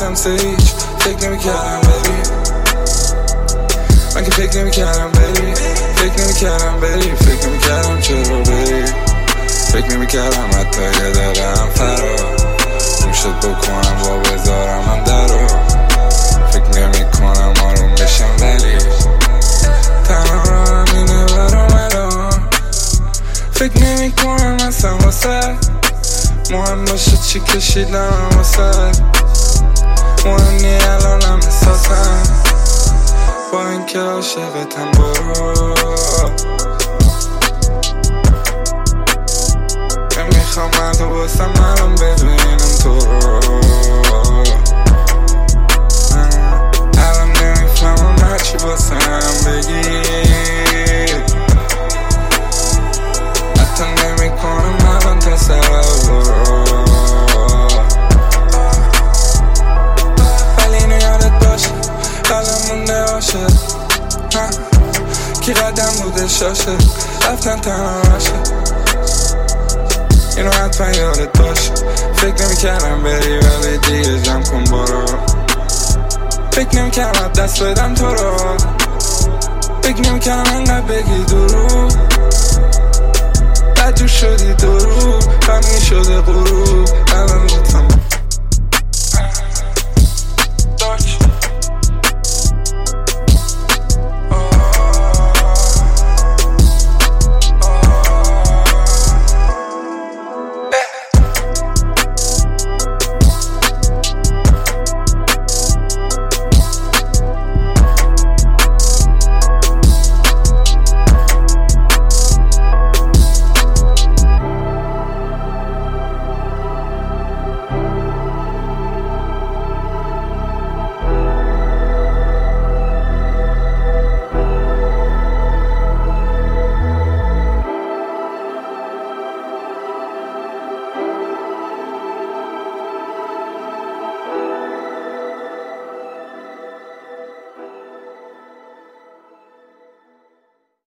رفتم هیچ فکر نمی‌کردم بری، من که فکر نمی‌کردم بری، فکر نمی‌کردم بری، فکر نمی‌کردم چرا بری، فکر نمی‌کردم حتی یه دقیقه‌ام فرار میشد بکنم و بذارم من درو. فکر نمی‌کنم آروم بشم ولی تنها راهم اینه برام الان. فکر نمی‌کنم اصلا واسه مهم باشه چی کشیدم واسه، مهم نی الانم احساسم با اینکه عاشقتم. برو نمیخوام من تو باسم الان ببینم تو رو، الان نمیفهمم هرچی باسم بگی، حتی نمیکنم الان تصور، ولی اینو یادت باشه قلم مونده باشه کی قدم بوده شاشه رفتن تنهاشه. اینو حتما یادت باشه فکر نمی‌کردم بری ولی دیگه جمع کن برو. فکر نمی‌کردم دست بدم تو رو، فکر نمی‌کردم انقدر بگی درو، بدجور شدی درو غمی شده غروب الان لطفم